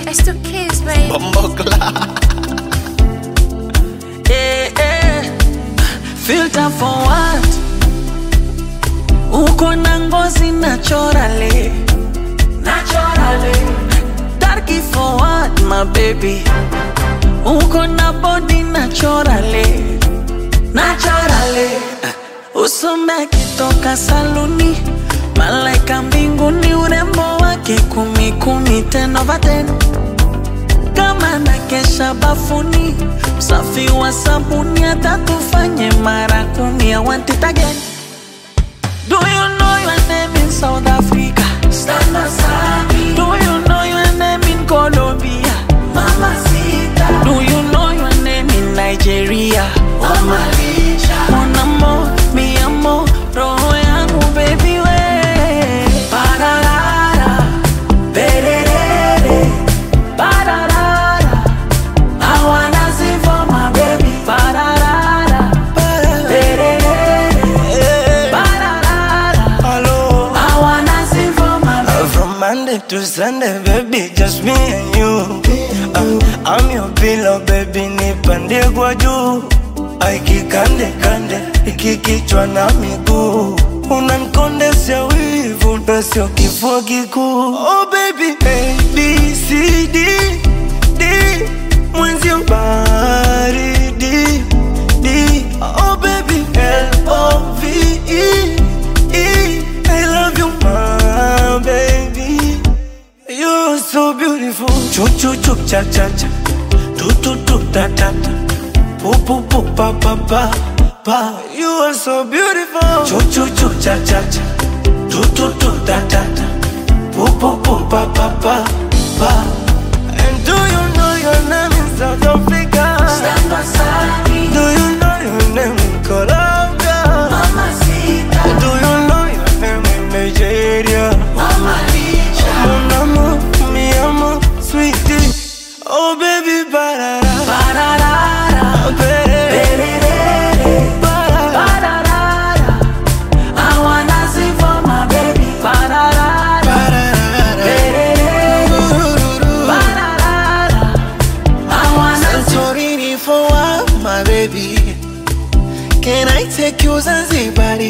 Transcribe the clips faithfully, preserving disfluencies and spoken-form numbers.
I still kiss, baby. Bombokla. Eh, eh. Filter for what? Uko na ngozi naturally. Naturally. Darky for what, my baby? Uko na body naturally. Naturally. Usome kitoka saluni, malaika mbinguni, urembo wake kumi kumi, ten over ten. Kama na kesha bafuni, usafi wa sabuni hata tufanye mara kumi. I want it again. Do you know your name in South Africa? Stand aside. Do you know your name in Colombia? Mamacita. Do you know your name in Nigeria? Oh Malaysia. Mon amor, mi amor, roho yangu baby we. Pararara, pererere, pararara. I wanna see for my baby. Pararara, pererere, pararara. Hello. I wanna see for my baby. From Monday to Sunday, baby, just me and you. Uh, I'm your pillow, baby, nipande kwa juu. Aiki kande kande, iki kichwa na miguu. Unanikondesha wivu, ndosio kifua kikuu. Oh baby, A, B, C, D, D. Mwenzio baridi, D. Oh baby, L, O, V, E, E. I love you, my baby. You're so beautiful. Choo choo choo cha cha cha. Do do do da da da. Poo poo poo pa pa pa pa. You are so beautiful. Choo choo choo cha cha cha. Do do do da da da. Poo poo poo pa pa pa pa. And do you know your name in South Africa? Stand beside me. Do you know your name in Colombia? Mamacita. Do you know your name in Nigeria? Mamacita. Mon amor, mi amor, sweetie. Oh baby, parara, Pararara, perere, parara, pararara. I wanna see for my baby. Pararara, perere, pararara. I wanna see. Santorini for what, my baby? Can I take you Zanzibar?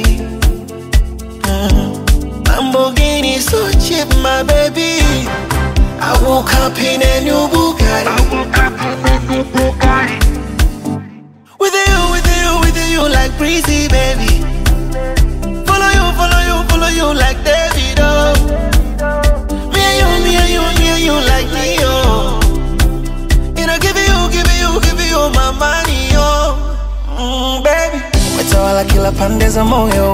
Uh, Lamborghini so cheap, my baby. I woke up in a new Bugatti. I woke up in a new Bugatti. With you, with you, with you like breezy, baby. Follow you, follow you, follow you like David, oh. Me and you, me and you, me and you like Leo. You know, give you, give you, give you my money, oh. Mm, baby. Umetawala kila pande za moyo.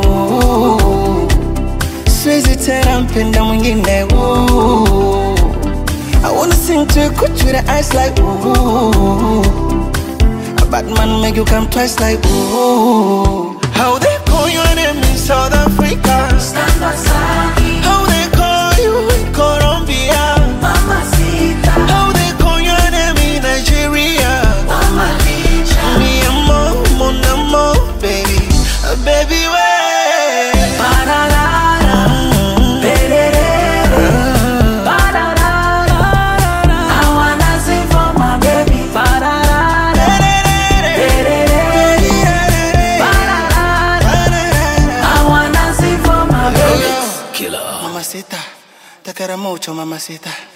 Siwezi tena mpenda mwingine, ooh. I wanna sing to you, cut with the eyes like ooh. A bad man make you come twice like ooh. How they call your name in South Africa? Stand beside me. How they call you in Colombia? Mamacita. How they call your name in Nigeria? Mamacita. Mi amor, mon amor, baby, uh, baby, way. Pararara, perere, pararara. I wanna see for my baby. Pararara, perere, pararara. I wanna see for my baby. Killer. Mamacita, te quiero mucho, mamacita.